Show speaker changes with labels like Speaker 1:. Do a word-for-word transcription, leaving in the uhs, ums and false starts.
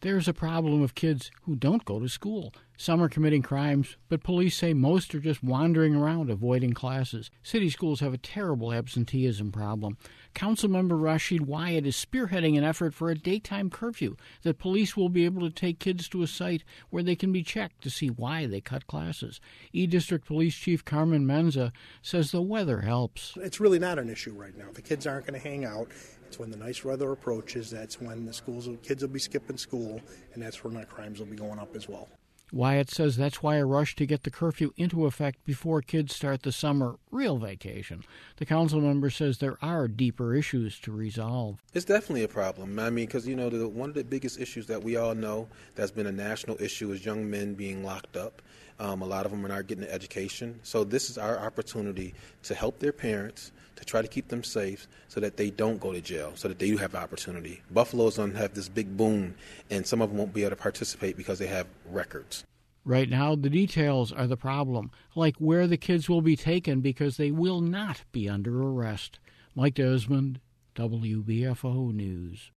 Speaker 1: There's a problem of kids who don't go to school. Some are committing crimes, but police say most are just wandering around avoiding classes. City schools have a terrible absenteeism problem. Councilmember Rashid Wyatt is spearheading an effort for a daytime curfew that police will be able to take kids to a site where they can be checked to see why they cut classes. E-District Police Chief Carmen Menza says the weather helps.
Speaker 2: It's really not an issue right now. The kids aren't going to hang out. It's when the nice weather approaches, that's when the schools, kids will be skipping school, and that's when the crimes will be going up as well.
Speaker 1: Wyatt says that's why a rush to get the curfew into effect before kids start the summer real vacation. The council member says there are deeper issues to resolve.
Speaker 3: It's definitely a problem. I mean, because, you know, the, one of the biggest issues that we all know that's been a national issue is young men being locked up. Um, a lot of them are not getting an education. So this is our opportunity to help their parents, to try to keep them safe so that they don't go to jail, so that they do have opportunity. Buffalo's going to have this big boom, and some of them won't be able to participate because they have records.
Speaker 1: Right now, the details are the problem, like where the kids will be taken because they will not be under arrest. Mike Desmond, W B F O News.